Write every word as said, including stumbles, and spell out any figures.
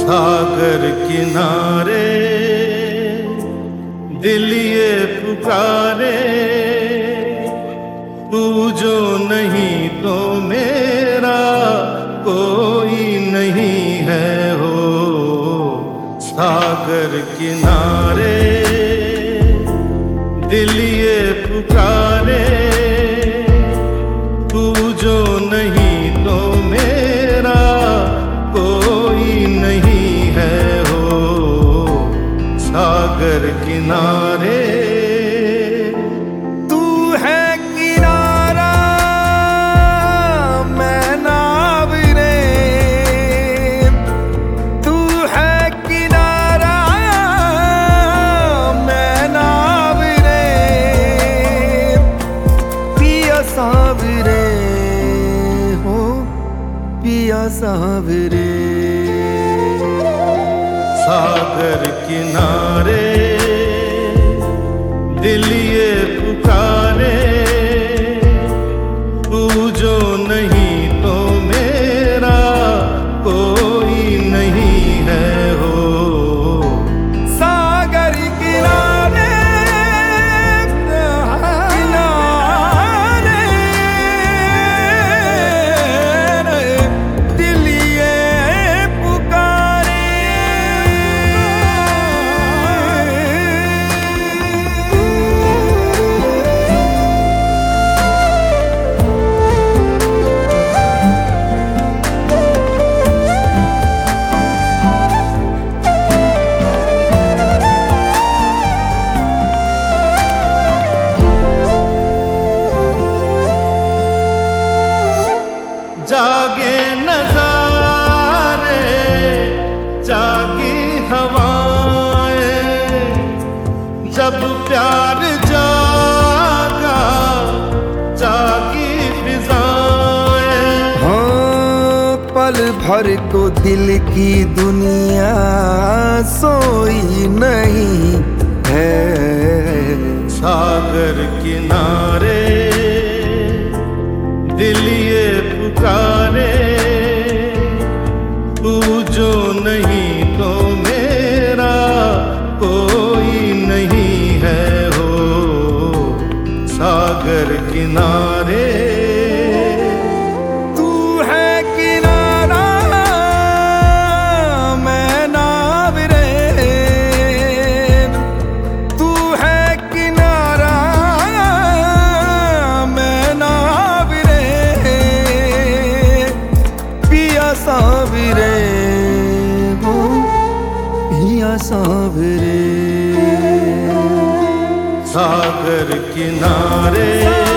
सागर किनारे दिल ये पुकारे, तू जो नहीं तो मेरा कोई नहीं है हो। सागर किनारे दिल ये पुकारे, तू जो नहीं तो मेरा कोई नहीं है हो। सागर किनारे तू है किनारा मैं नाव रे, तू है किनारा मैं नाव रे, पिया सावरे हो पिया सावरे। सागर किनारे दिल ये पुकारे, तू जो नहीं तो मेरा कोई नहीं है हो। सागर किनारे किनारे दिल ये पुकारे। जागे नजारे जागी हवाएं, जब प्यार जागा जागी फिजाएं। हाँ पल भर को दिल की दुनिया सोई नहीं है। सागर किनारे दिल ये पुकारे, तू जो नहीं तो मेरा कोई नहीं है हो। सागर किनारे तू है किनारा मैं नाव रे, तू है किनारा मैं नाव रे, पिया सावरे हो पिया सावरे। सागर किनारे